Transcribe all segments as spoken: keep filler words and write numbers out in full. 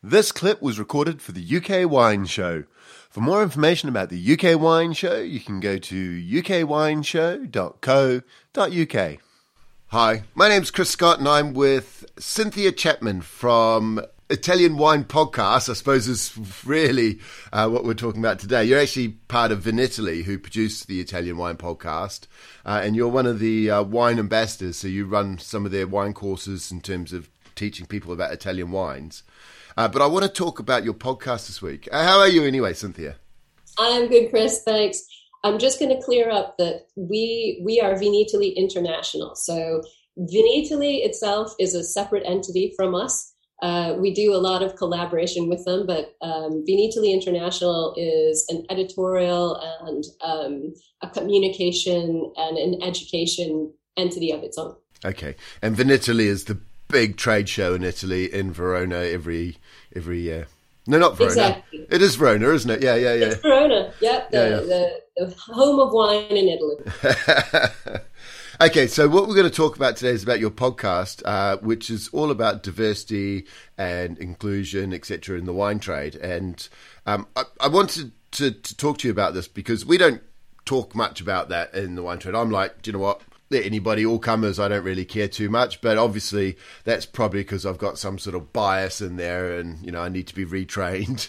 This clip was recorded for the U K Wine Show. For more information about the U K Wine Show, you can go to u k wine show dot co dot u k. Hi, my name's Chris Scott and I'm with Cynthia Chapman from Italian Wine Podcast, I suppose is really uh, what we're talking about today. You're actually part of Vinitaly, who produced the Italian Wine Podcast, uh, and you're one of the uh, wine ambassadors, so you run some of their wine courses in terms of teaching people about Italian wines. Uh, but I want to talk about your podcast this week. Uh, how are you anyway, Cynthia? I'm good, Chris. Thanks. I'm just going to clear up that we we are Vinitaly International. So Vinitaly itself is a separate entity from us. Uh, we do a lot of collaboration with them, but um, Vinitaly International is an editorial and um, a communication and an education entity of its own. Okay. And Vinitaly is the big trade show in Italy, in Verona, every every year. No, not Verona. Exactly. It is Verona, isn't it? Yeah, yeah, yeah. It's Verona. Yep, the, yeah, yeah. The, the home of wine in Italy. Okay, so what we're going to talk about today is about your podcast, uh, which is all about diversity and inclusion, et cetera, in the wine trade. And um, I, I wanted to, to talk to you about this because we don't talk much about that in the wine trade. I'm like, do you know what? Let anybody, all comers, I don't really care too much, but obviously that's probably because I've got some sort of bias in there and, you know, I need to be retrained.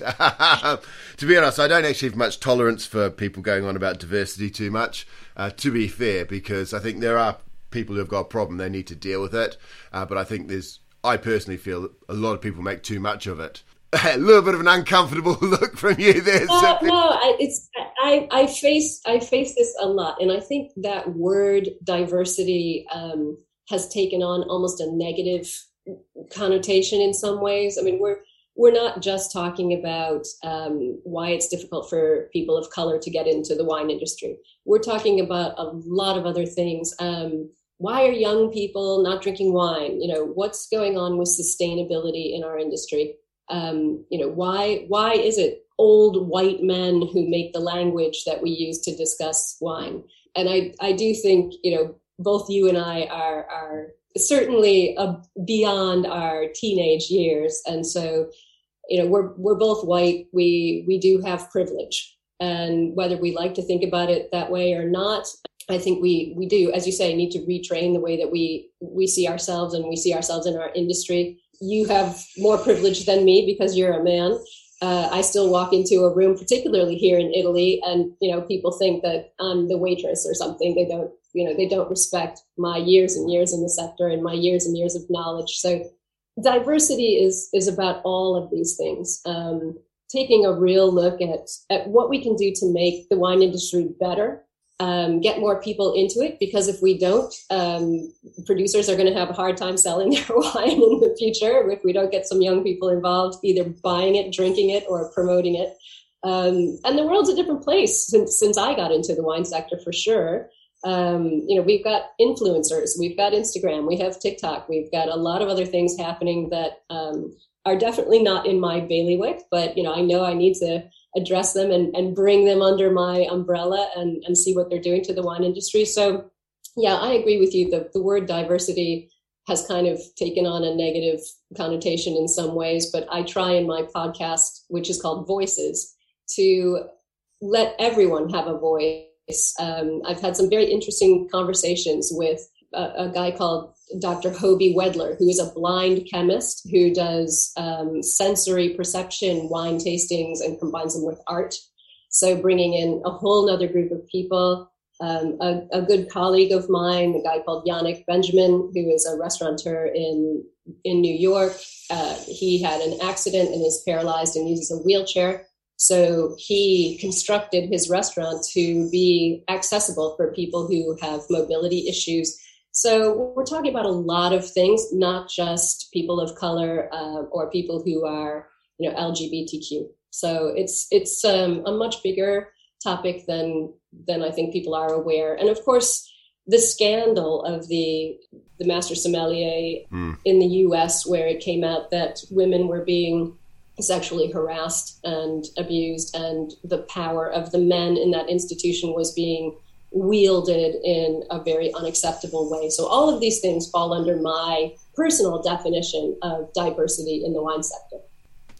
To be honest, I don't actually have much tolerance for people going on about diversity too much, uh, to be fair, because I think there are people who've got a problem, they need to deal with it, uh, but I think there's, I personally feel that a lot of people make too much of it. A little bit of an uncomfortable look from you there. Uh, no, I, it's I, I face I face this a lot, and I think that word diversity um, has taken on almost a negative connotation in some ways. I mean, we're we're not just talking about um, why it's difficult for people of color to get into the wine industry. We're talking about a lot of other things. Um, why are young people not drinking wine? You know, what's going on with sustainability in our industry? Um, you know, why why is it old white men who make the language that we use to discuss wine? And I, I do think, you know, both you and I are are certainly uh, beyond our teenage years. And so, you know, we're we're both white. We we do have privilege. And whether we like to think about it that way or not, I think we we do, as you say, need to retrain the way that we we see ourselves and we see ourselves in our industry. You have more privilege than me because you're a man. Uh, I still walk into a room, particularly here in Italy, and you know, people think that I'm the waitress or something. They don't, you know, they don't respect my years and years in the sector and my years and years of knowledge. So, diversity is is about all of these things. Um, taking a real look at at what we can do to make the wine industry better. Um, get more people into it, because if we don't, um, producers are going to have a hard time selling their wine in the future if we don't get some young people involved, either buying it, drinking it, or promoting it. Um, and the world's a different place since since I got into the wine sector, for sure. Um, you know, we've got influencers, we've got Instagram, we have TikTok, we've got a lot of other things happening that um, are definitely not in my bailiwick, but you know, I know I need to address them and, and bring them under my umbrella and, and see what they're doing to the wine industry. So, yeah, I agree with you. The, the word diversity has kind of taken on a negative connotation in some ways, but I try in my podcast, which is called Voices, to let everyone have a voice. Um, I've had some very interesting conversations with a, a guy called Doctor Hobie Wedler, who is a blind chemist who does um, sensory perception wine tastings and combines them with art. So bringing in a whole nother group of people. Um, a, a good colleague of mine, a guy called Yannick Benjamin, who is a restaurateur in in New York. Uh, he had an accident and is paralyzed and uses a wheelchair. So he constructed his restaurant to be accessible for people who have mobility issues. So we're talking about a lot of things, not just people of color uh, or people who are, you know, L G B T Q. So it's it's um, a much bigger topic than than I think people are aware. And of course, the scandal of the the master sommelier mm. in the U S, where it came out that women were being sexually harassed and abused, and the power of the men in that institution was being wielded in a very unacceptable way. So all of these things fall under my personal definition of diversity in the wine sector.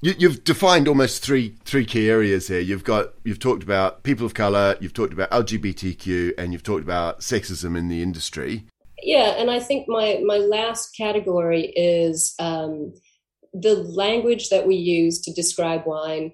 You, you've defined almost three three key areas here. You've got you've talked about people of color, you've talked about L G B T Q, and you've talked about sexism in the industry. Yeah, and I think my my last category is um, the language that we use to describe wine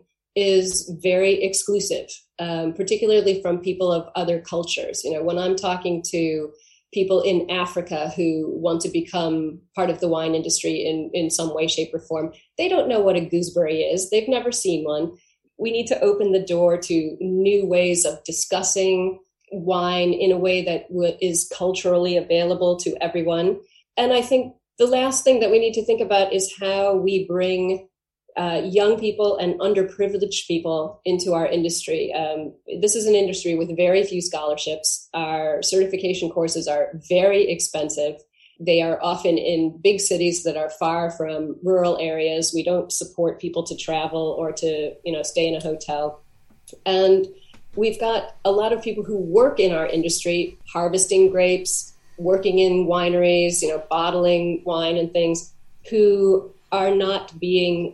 is very exclusive, um, particularly from people of other cultures. You know, when I'm talking to people in Africa who want to become part of the wine industry in, in some way, shape, or form, they don't know what a gooseberry is. They've never seen one. We need to open the door to new ways of discussing wine in a way that w- is culturally available to everyone. And I think the last thing that we need to think about is how we bring uh, young people and underprivileged people into our industry. Um, this is an industry with very few scholarships. Our certification courses are very expensive. They are often in big cities that are far from rural areas. We don't support people to travel or to, you know, stay in a hotel. And we've got a lot of people who work in our industry, harvesting grapes, working in wineries, you know, bottling wine and things, who are not being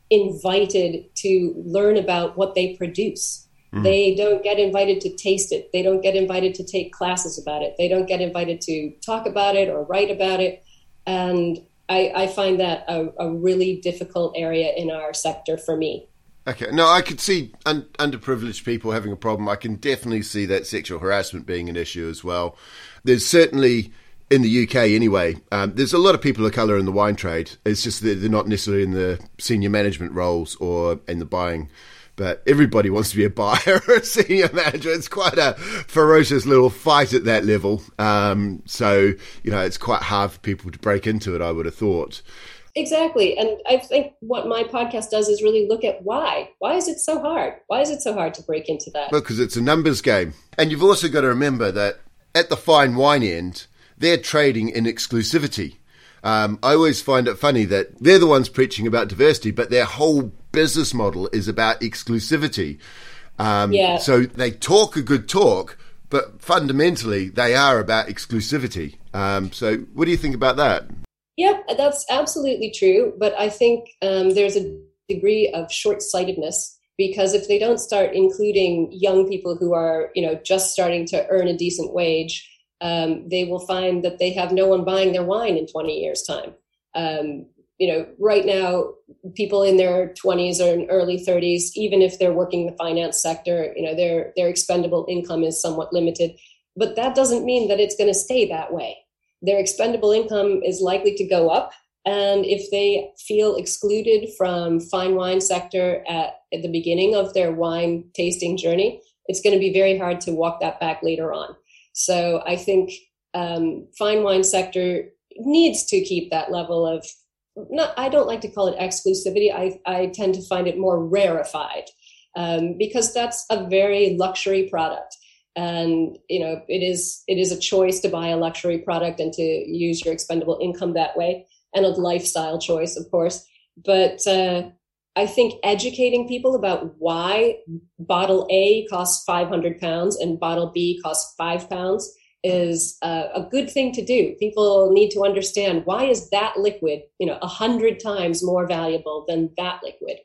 invited to learn about what they produce. Mm. They don't get invited to taste it. They don't get invited to take classes about it. They don't get invited to talk about it or write about it. And I, I find that a, a really difficult area in our sector for me. Okay, no, I could see un- underprivileged people having a problem. I can definitely see that sexual harassment being an issue as well. There's certainly, in the U K anyway, um, there's a lot of people of colour in the wine trade. It's just that they're not necessarily in the senior management roles or in the buying. But everybody wants to be a buyer or a senior manager. It's quite a ferocious little fight at that level. Um, so, you know, it's quite hard for people to break into it, I would have thought. Exactly. And I think what my podcast does is really look at why. Why is it so hard? Why is it so hard to break into that? Well, because it's a numbers game. And you've also got to remember that at the fine wine end, they're trading in exclusivity. Um, I always find it funny that they're the ones preaching about diversity, but their whole business model is about exclusivity. Um, yeah. So they talk a good talk, but fundamentally they are about exclusivity. Um, so what do you think about that? Yeah, that's absolutely true. But I think um, there's a degree of short-sightedness, because if they don't start including young people who are, you know, just starting to earn a decent wage, um, they will find that they have no one buying their wine in twenty years' time. Um, you know, right now, people in their twenties or in early thirties, even if they're working in the finance sector, you know, their their expendable income is somewhat limited. But that doesn't mean that it's going to stay that way. Their expendable income is likely to go up. And if they feel excluded from fine wine sector at, at the beginning of their wine tasting journey, it's going to be very hard to walk that back later on. So I think um, fine wine sector needs to keep that level of, not, I don't like to call it exclusivity. I, I tend to find it more rarefied um, because that's a very luxury product. And, you know, it is it is a choice to buy a luxury product and to use your expendable income that way, and a lifestyle choice, of course. But uh, I think educating people about why bottle A costs five hundred pounds and bottle B costs five pounds is uh, a good thing to do. People need to understand, why is that liquid, you know, a hundred times more valuable than that liquid?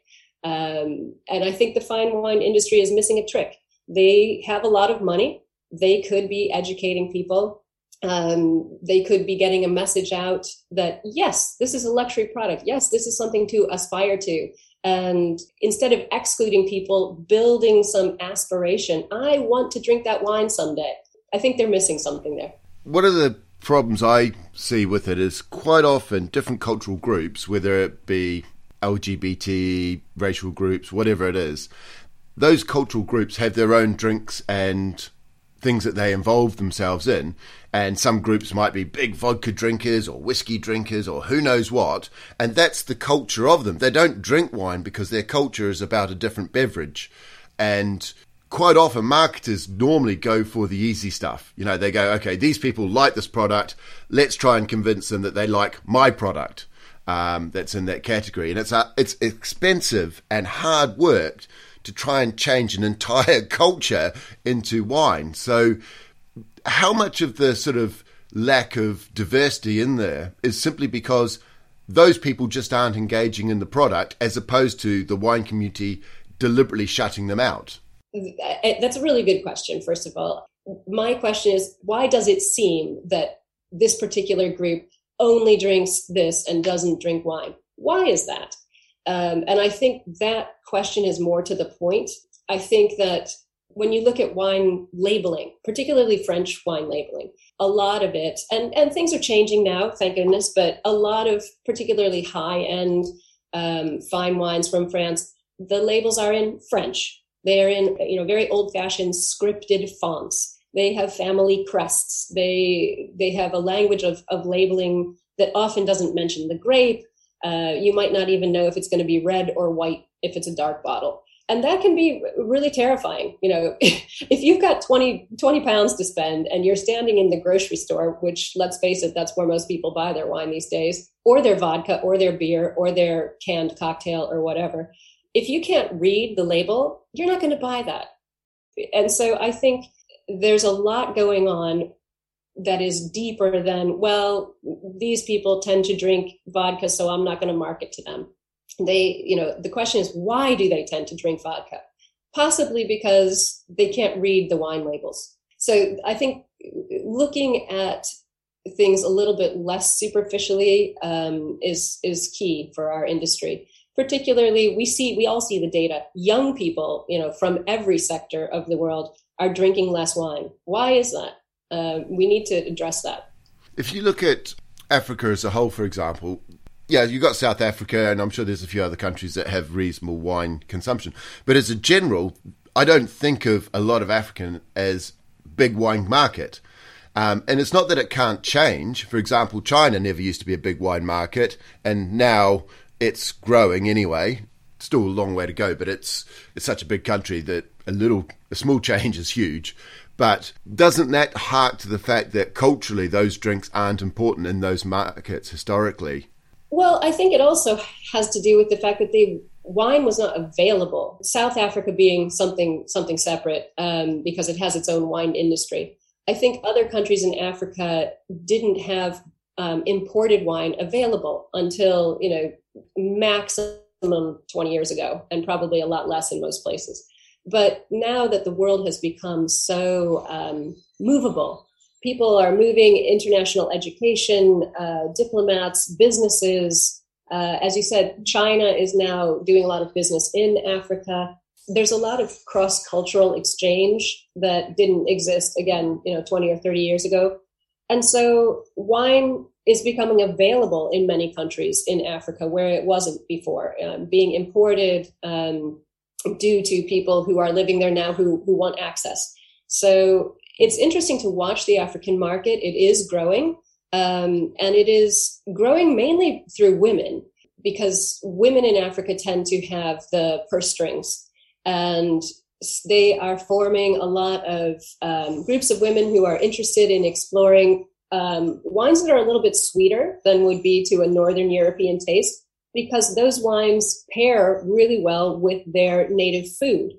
Um, and I think the fine wine industry is missing a trick. They have a lot of money. They could be educating people. Um, they could be getting a message out that, yes, this is a luxury product. Yes, this is something to aspire to. And instead of excluding people, building some aspiration. I want to drink that wine someday. I think they're missing something there. One of the problems I see with it is quite often different cultural groups, whether it be L G B T, racial groups, whatever it is, those cultural groups have their own drinks and things that they involve themselves in. And some groups might be big vodka drinkers or whiskey drinkers or who knows what. And that's the culture of them. They don't drink wine because their culture is about a different beverage. And quite often marketers normally go for the easy stuff. You know, they go, okay, these people like this product. Let's try and convince them that they like my product um, that's in that category. And it's uh, it's expensive and hard work to try and change an entire culture into wine. So how much of the sort of lack of diversity in there is simply because those people just aren't engaging in the product, as opposed to the wine community deliberately shutting them out? That's a really good question, first of all. My question is, why does it seem that this particular group only drinks this and doesn't drink wine? Why is that? Um, and I think that question is more to the point. I think that when you look at wine labeling, particularly French wine labeling, a lot of it, and, and things are changing now, thank goodness, but a lot of particularly high-end um, fine wines from France, the labels are in French. They are in, you know, very old-fashioned scripted fonts. They have family crests. They they have a language of, of labeling that often doesn't mention the grape. Uh, you might not even know if it's going to be red or white if it's a dark bottle. And that can be really terrifying. You know, if you've got twenty, twenty pounds to spend and you're standing in the grocery store, which, let's face it, that's where most people buy their wine these days, or their vodka or their beer or their canned cocktail or whatever. If you can't read the label, you're not going to buy that. And so I think there's a lot going on that is deeper than, well, these people tend to drink vodka, so I'm not going to market to them. They, you know, the question is, why do they tend to drink vodka? Possibly because they can't read the wine labels. So I think looking at things a little bit less superficially um, is is key for our industry. Particularly, we see, we all see the data. Young people, you know, from every sector of the world are drinking less wine. Why is that? Uh, we need to address that. If you look at Africa as a whole, for example, yeah, you've got South Africa, and I'm sure there's a few other countries that have reasonable wine consumption. But as a general, I don't think of a lot of Africa as big wine market. Um, and it's not that it can't change. For example, China never used to be a big wine market, and now it's growing anyway. Still a long way to go, but it's it's such a big country that a little, a small change is huge. But doesn't that hark to the fact that culturally those drinks aren't important in those markets historically? Well, I think it also has to do with the fact that the wine was not available. South Africa being something something separate um, because it has its own wine industry. I think other countries in Africa didn't have um, imported wine available until, you know, maximum twenty years ago, and probably a lot less in most places. But now that the world has become so um, movable, people are moving, international education, uh, diplomats, businesses. Uh, as you said, China is now doing a lot of business in Africa. There's a lot of cross-cultural exchange that didn't exist, again, you know, twenty or thirty years ago. And so wine is becoming available in many countries in Africa where it wasn't before, um, being imported um, due to people who are living there now who, who want access. So it's interesting to watch the African market. It is growing, um, and it is growing mainly through women, because women in Africa tend to have the purse strings, and they are forming a lot of um, groups of women who are interested in exploring um, wines that are a little bit sweeter than would be to a Northern European taste, because those wines pair really well with their native food.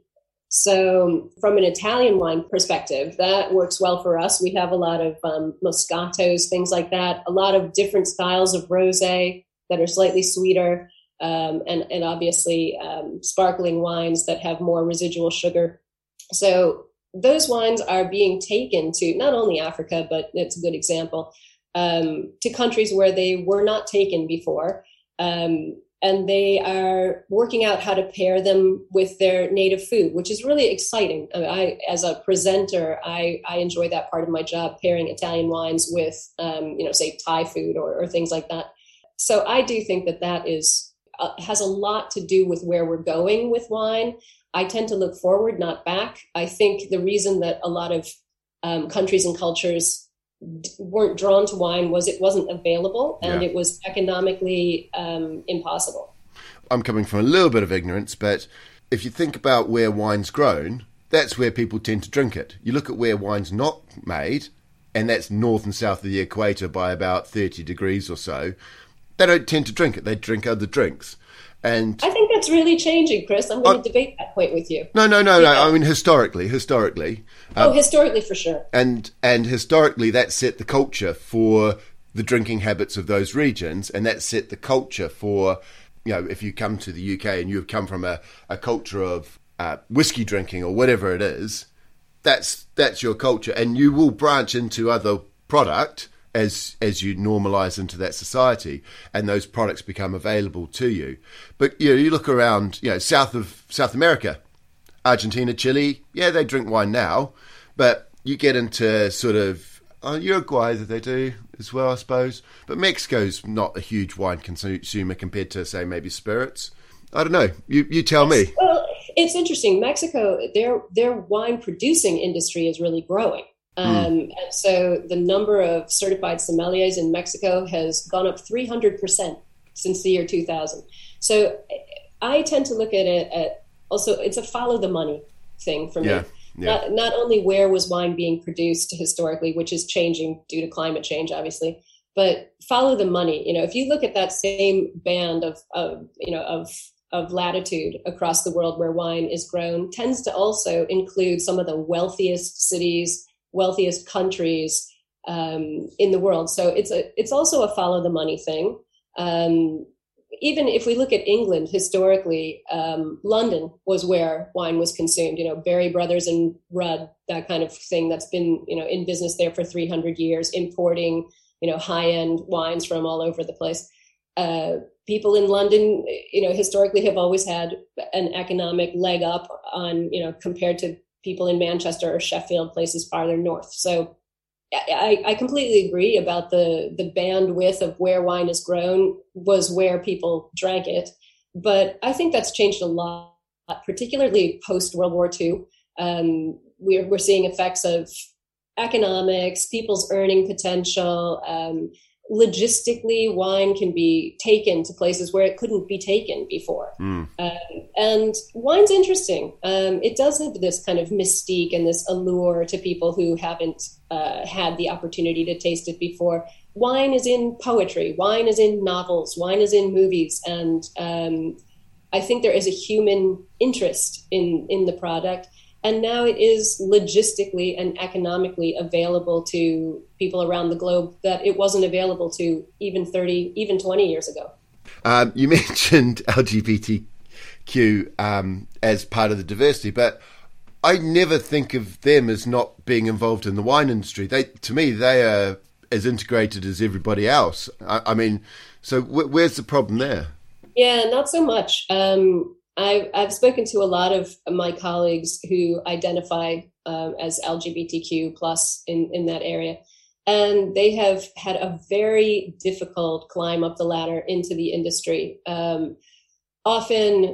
So from an Italian wine perspective, that works well for us. We have a lot of um, Moscatos, things like that, a lot of different styles of rosé that are slightly sweeter, um, and, and obviously um, sparkling wines that have more residual sugar. So those wines are being taken to not only Africa, but it's a good example, um, to countries where they were not taken before. Um, and they are working out how to pair them with their native food, which is really exciting. I, mean, I as a presenter, I, I enjoy that part of my job, pairing Italian wines with, um, you know, say Thai food or, or things like that. So I do think that that is uh, has a lot to do with where we're going with wine. I tend to look forward, not back. I think the reason that a lot of um, countries and cultures weren't drawn to wine was it wasn't available, and yeah. It was economically um, impossible. I'm coming from a little bit of ignorance, but if you think about where wine's grown, that's where people tend to drink it. You look at where wine's not made, and that's north and south of the equator by about thirty degrees or so. They don't tend to drink it. They drink other drinks. And I think that's really changing, Chris. I'm going uh, to debate that point with you. No, no, no, yeah. no. I mean, historically, historically. Oh, um, historically, for sure. And and historically, that set the culture for the drinking habits of those regions, and that set the culture for, you know, if you come to the U K and you've come from a, a culture of uh, whiskey drinking or whatever it is, that's that's your culture, and you will branch into other product as as you normalize into that society, and those products become available to you. But you know, you look around, you know, south of South America, Argentina, Chile, yeah, they drink wine now, but you get into sort of uh, Uruguay, that they do as well, I suppose. But Mexico's not a huge wine consumer compared to, say, maybe spirits. I don't know. You you tell me. Well, it's interesting. Mexico, their their wine producing industry is really growing. Um, mm. And so the number of certified sommeliers in Mexico has gone up three hundred percent since the year two thousand. So I tend to look at it at also, it's a follow the money thing for me. Yeah, yeah. Not, not only where was wine being produced historically, which is changing due to climate change, obviously, but follow the money. You know, if you look at that same band of, of you know, of of latitude across the world where wine is grown, tends to also include some of the wealthiest cities, wealthiest countries um, in the world. So it's a it's also a follow the money thing. Um, even if we look at England historically, um, London was where wine was consumed. You know, Berry Brothers and Rudd, that kind of thing that's been, you know, in business there for three hundred years, importing, you know, high end wines from all over the place. Uh, people in London, you know, historically have always had an economic leg up on, you know, compared to people in Manchester or Sheffield, places farther north. So I, I completely agree about the, the bandwidth of where wine is grown was where people drank it. But I think that's changed a lot, particularly post World War Two. Um, we're, we're seeing effects of economics, people's earning potential. Um, logistically, wine can be taken to places where it couldn't be taken before. Mm. Um, and wine's interesting. Um, it does have this kind of mystique and this allure to people who haven't uh, had the opportunity to taste it before. Wine is in poetry. Wine is in novels. Wine is in movies. And um, I think there is a human interest in, in the product. And now it is logistically and economically available to people around the globe that it wasn't available to even thirty, even twenty years ago. Um, you mentioned L G B T Q um, as part of the diversity, but I never think of them as not being involved in the wine industry. They, to me, they are as integrated as everybody else. I, I mean, so wh- where's the problem there? Yeah, not so much. Um, I've, I've spoken to a lot of my colleagues who identify um, as L G B T Q plus in, in that area. And they have had a very difficult climb up the ladder into the industry, um, often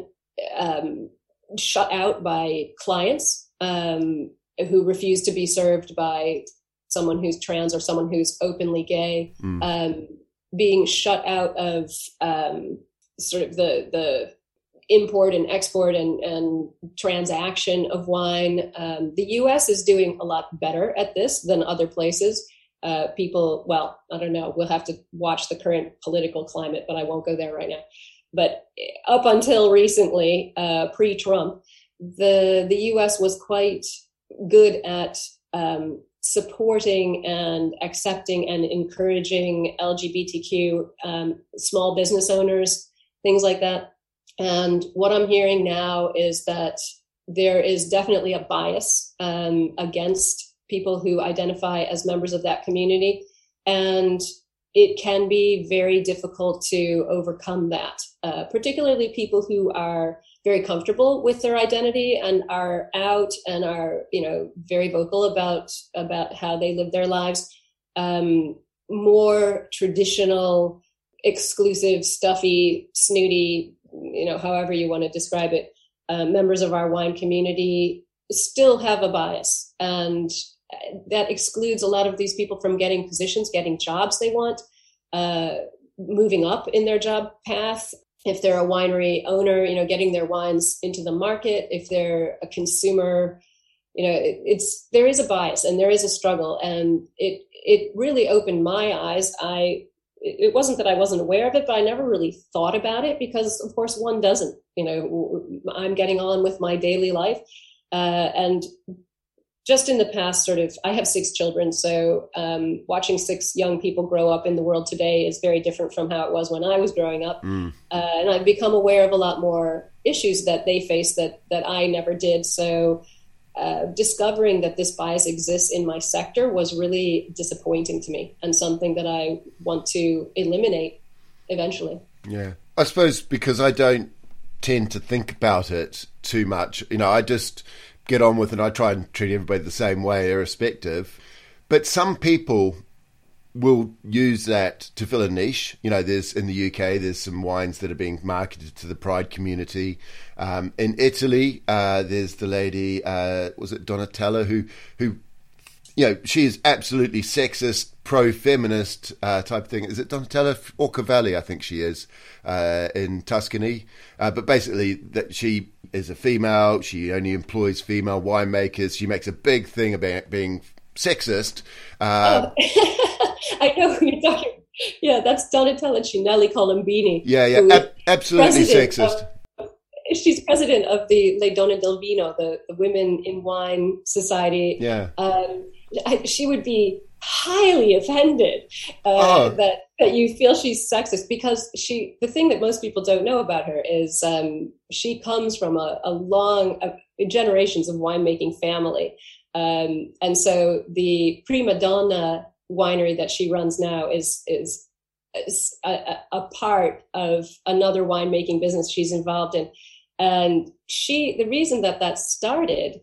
um, shut out by clients um, who refuse to be served by someone who's trans or someone who's openly gay, mm. um, being shut out of um, sort of the the import and export and, and transaction of wine. Um, the U S is doing a lot better at this than other places. Uh, people, well, I don't know, we'll have to watch the current political climate, but I won't go there right now. But up until recently, uh, pre-Trump, the, the U S was quite good at um, supporting and accepting and encouraging L G B T Q um, small business owners, things like that. And what I'm hearing now is that there is definitely a bias um, against people who identify as members of that community. And it can be very difficult to overcome that, uh, particularly people who are very comfortable with their identity and are out and are, you know, very vocal about, about how they live their lives. Um, more traditional, exclusive, stuffy, snooty, you know, however you want to describe it, uh, members of our wine community still have a bias. And that excludes a lot of these people from getting positions, getting jobs they want, uh, moving up in their job path. If they're a winery owner, you know, getting their wines into the market. If they're a consumer, you know, it, it's, there is a bias and there is a struggle. And it, it really opened my eyes. I, It wasn't that I wasn't aware of it, but I never really thought about it because, of course, one doesn't. You know, I'm getting on with my daily life. Uh, and just in the past, sort of, I have six children, so um, watching six young people grow up in the world today is very different from how it was when I was growing up. Mm. Uh, and I've become aware of a lot more issues that they face that that I never did. So uh, discovering that this bias exists in my sector was really disappointing to me, and something that I want to eliminate eventually. Yeah, I suppose because I don't tend to think about it too much. You know, I just get on with it. I try and treat everybody the same way, irrespective. But some people will use that to fill a niche. You know, there's in the U K, there's some wines that are being marketed to the Pride community. Um, in Italy, uh, there's the lady, uh, was it Donatella, who, who, you know, she is absolutely sexist, pro-feminist uh, type of thing. Is it Donatella or Cavalli? I think she is uh, in Tuscany. Uh, but basically, that she is a female. She only employs female winemakers. She makes a big thing about being sexist. Uh, oh. I know who you're talking. Yeah, that's Donatella Cinelli Colombini. Yeah, yeah, ab- absolutely sexist. Of, she's president of the Le Donne del Vino, the, the Women in Wine Society. Yeah. Um, she would be highly offended uh, oh. that that you feel she's sexist, because she the thing that most people don't know about her is um, she comes from a, a long uh, generations of winemaking family, um, and so the Prima Donna winery that she runs now is is, is a, a part of another winemaking business she's involved in, and she the reason that that started.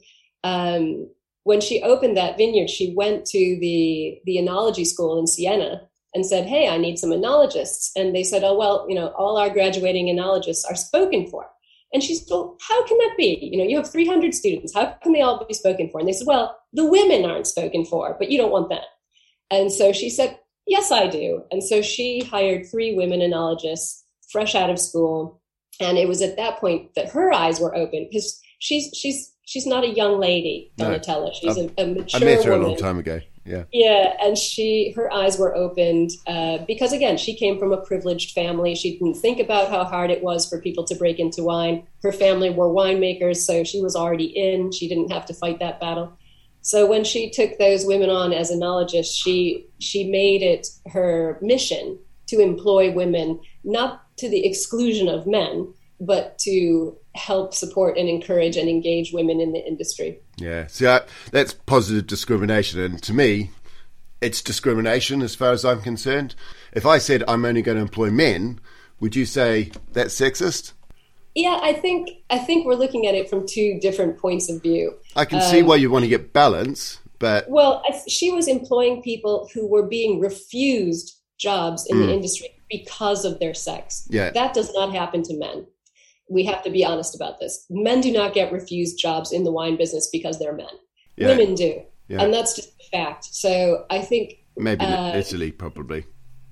Um, When she opened that vineyard, she went to the, the enology school in Siena and said, hey, I need some enologists. And they said, oh, well, you know, all our graduating enologists are spoken for. And she said, well, how can that be? You know, you have three hundred students. How can they all be spoken for? And they said, well, the women aren't spoken for, but you don't want that. And so she said, yes, I do. And so she hired three women enologists fresh out of school. And it was at that point that her eyes were open, because she's, she's, She's not a young lady, Donatella. No, She's a, a mature woman. I met her woman. a long time ago. Yeah. Yeah, and she, her eyes were opened uh, because, again, she came from a privileged family. She didn't think about how hard it was for people to break into wine. Her family were winemakers, so she was already in. She didn't have to fight that battle. So when she took those women on as enologists, she she made it her mission to employ women, not to the exclusion of men, but to help support and encourage and engage women in the industry. Yeah, see, I, that's positive discrimination. And to me, it's discrimination as far as I'm concerned. If I said I'm only going to employ men, would you say that's sexist? Yeah, I think I think we're looking at it from two different points of view. I can um, see why you want to get balance, but... Well, she was employing people who were being refused jobs in mm. the industry because of their sex. Yeah. That does not happen to men. We have to be honest about this. Men do not get refused jobs in the wine business because they're men. Yeah. Women do. Yeah. And that's just a fact. So I think... Maybe uh, Italy, probably.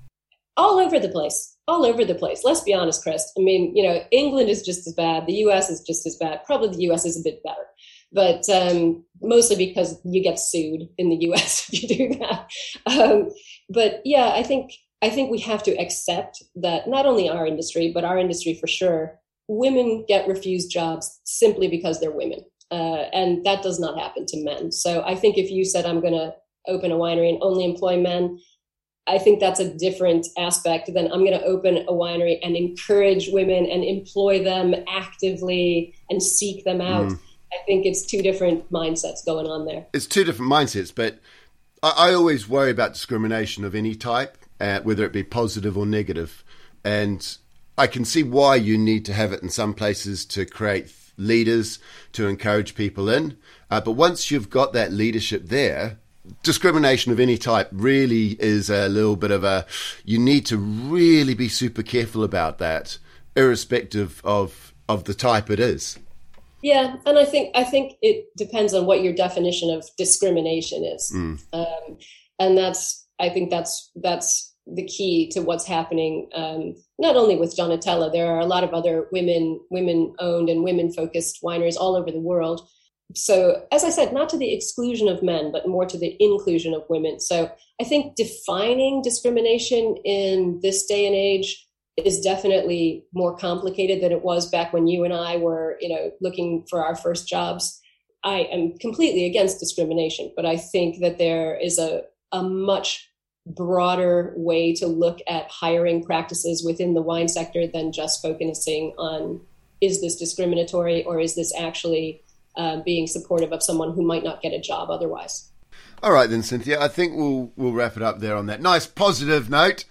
All over the place. All over the place. Let's be honest, Chris. I mean, you know, England is just as bad. The U S is just as bad. Probably the U S is a bit better. But um, mostly because you get sued in the U S if you do that. Um, but yeah, I think I think we have to accept that not only our industry, but our industry for sure, women get refused jobs simply because they're women. Uh, and that does not happen to men. So I think if you said, I'm going to open a winery and only employ men, I think that's a different aspect than I'm going to open a winery and encourage women and employ them actively and seek them out. Mm. I think it's two different mindsets going on there. It's two different mindsets, but I, I always worry about discrimination of any type, uh, whether it be positive or negative. And I can see why you need to have it in some places to create leaders, to encourage people in. Uh, but once you've got that leadership there, discrimination of any type really is a little bit of a, you need to really be super careful about that, irrespective of, of the type it is. Yeah, and I think I think it depends on what your definition of discrimination is. Mm. Um, and that's, I think that's that's the key to what's happening, um, not only with Donatella. There are a lot of other women, women-owned and women-focused wineries all over the world. So, as I said, not to the exclusion of men, but more to the inclusion of women. So I think defining discrimination in this day and age is definitely more complicated than it was back when you and I were, you know, looking for our first jobs. I am completely against discrimination, but I think that there is a, a much broader way to look at hiring practices within the wine sector than just focusing on, is this discriminatory or is this actually uh, being supportive of someone who might not get a job otherwise? All right then, Cynthia, I think we'll we'll wrap it up there on that nice positive note.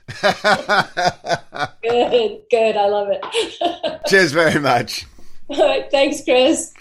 Good, good. I love it. Cheers very much. All right. Thanks, Chris.